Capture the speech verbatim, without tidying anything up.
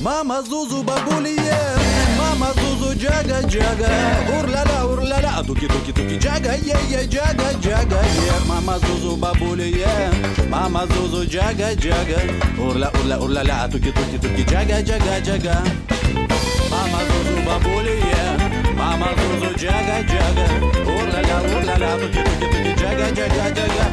Mama Zuzu babuliye, Mama Zuzu jaga jaga, urlala urlala, tuki tuki tuki jaga ye ye jaga jaga ye. Mama Zuzu babuliye, Mama Zuzu jaga jaga, urla urla urlala, tuki tuki tuki jaga jaga jaga. Mama Zuzu babuliye, Mama Zuzu jaga jaga, urlala urlala, tuki tuki tuki jaga jaga jaga.